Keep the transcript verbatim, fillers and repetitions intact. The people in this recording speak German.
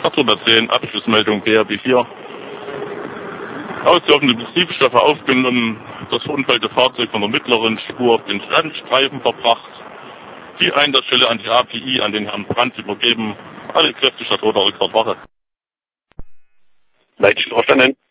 Fahrzeug zehn, Abschlussmeldung B R B vier. Auslaufende Betriebsstoffe aufgenommen, das verunfallte Fahrzeug von der mittleren Spur auf den Standstreifen verbracht. Die Einsatzstelle an die A P I, an den Herrn Brandt übergeben. Alle Kräfte statt Roter Rückfahrt Wache. Leitstelle verstanden.